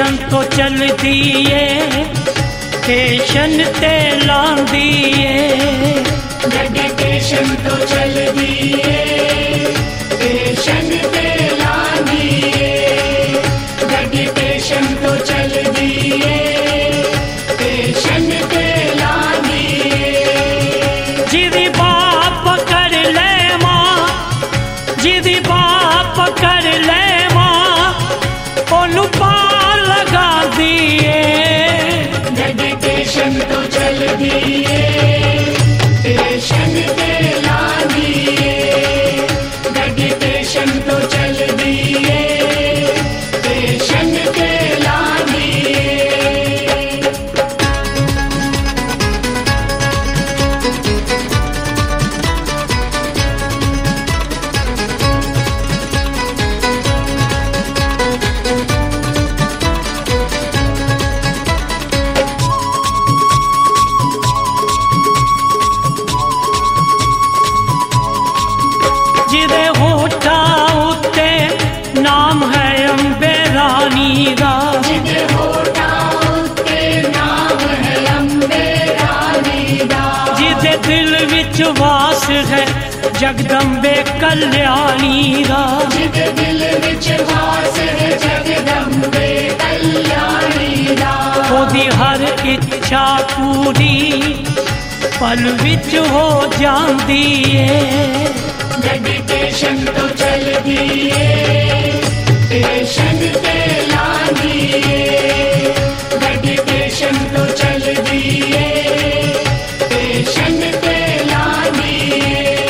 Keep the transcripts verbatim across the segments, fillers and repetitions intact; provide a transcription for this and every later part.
meditation तो चल दिए टेशन ते लांदिए मेडिटेशन तो चल दिए टेशन ते लांदिए मेडिटेशन तो चल दिए टेशन ते लांदिए जिदी बाप कर ले मां जिदी बाप कर ले मां ओनू पार लगा दिए मेडिटेशन तो चल दिए टेशन ते लांदिए मेडिटेशन तो चल दिए टेशन ते लांदिए जिदे होठा उत्ते नाम है अम्बे रानी दा जिदे होठा उत्ते नाम है अम्बे रानी दा जिदे दिल विच वास है जगदम्बे कल्याणी दा जिदे दिल विच वास है जगदम्बे कल्याणी दा ओदी हर इच्छा पूरी पल विच हो जांदी है मेडिटेशन तो चल दिए टेशन ते लांदिए मेडिटेशन तो चल दिए टेशन ते लांदिए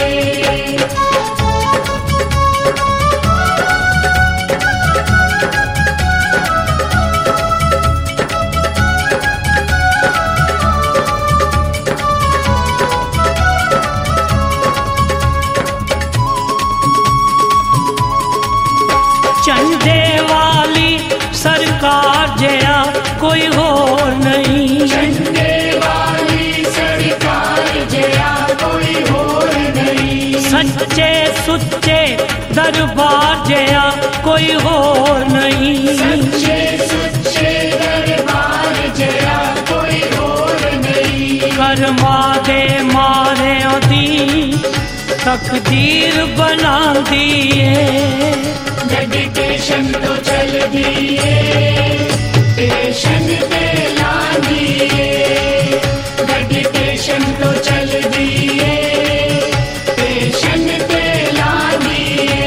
चंदे वाली सरकार जया कोई हो नहीं चंदे वाली सरकार जया कोई और नहीं सच्चे सुच्चे दरबार जया कोई हो नहीं सच्चे सुच्चे दरबार जया कोई और नहीं कर्मा दे मारे दी तकदीर बना दिए मेडिटेशन तो चल दिए टेशन ते लांदिए मेडिटेशन तो चल दिए टेशन ते लांदिए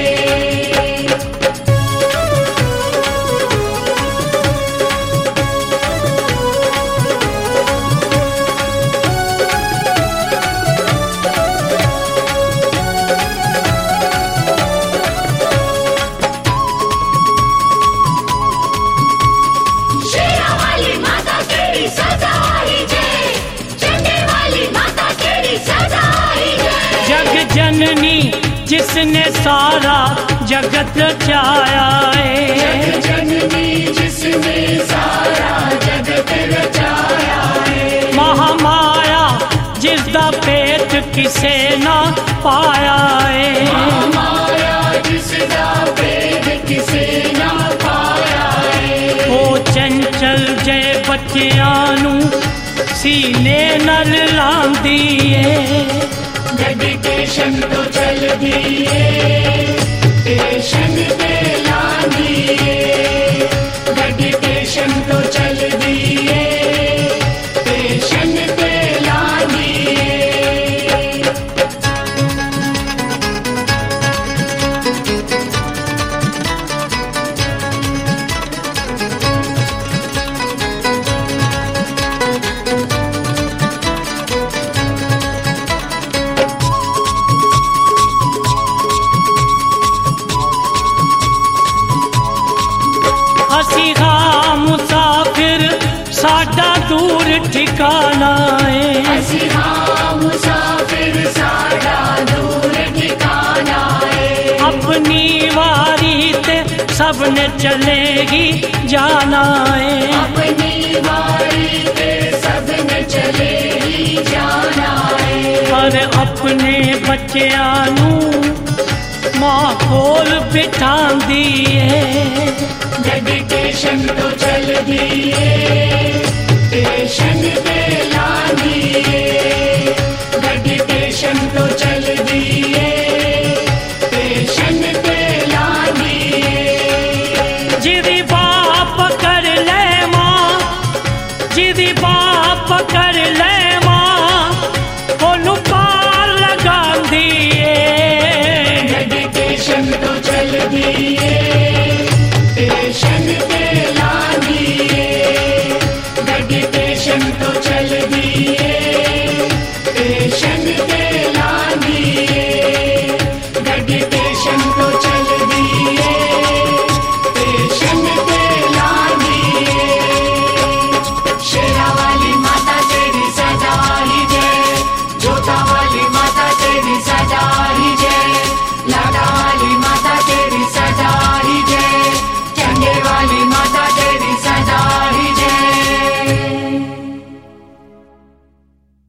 शेरा वाली माता केड़ी सजा आई जय चंडे वाली माता केड़ी सजा आई जय जग जननी जिसने सारा जगत रचाया है जग जननी जिसने सारा जगत रचाया है महामाया जिसदा पेट किसे ना पाया है माया जिसदा भेद किसे ना पाया है ओ चंचल जय बच्चियां नू सीने नल लांदी है मेडिटेशन तो चल दिए टेशन ते लांदिए मेडिटेशन तो चल दिए टेशन ते लांदिए असी हाँ मुसाफिर साडा दूर ठिकाना है असी हाँ मुसाफिर साडा दूर ठिकाना है अपनी वारी ते सबने चलेगी जाना है अपनी वारी पे सबने चले ही जाना है पर अपने बच्चियां नू मां कोल बिठांदी है मेडिटेशन स्टेशन तो चल दिए, स्टेशन पे